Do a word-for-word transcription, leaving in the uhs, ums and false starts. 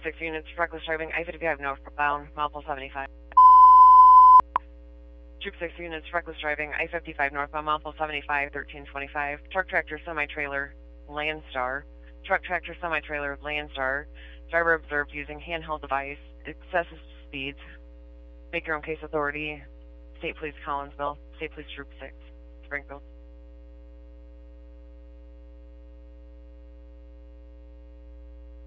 six units, reckless driving, I fifty-five northbound, Mountful seventy-five. Troop six units, reckless driving, I fifty-five northbound, Mountful seventy-five, thirteen twenty-five. Truck tractor semi-trailer, Landstar. Truck tractor semi-trailer, Landstar. Driver observed using handheld device, excessive speeds. Make your own case authority. State Police Collinsville, State Police Troop six, Springfield.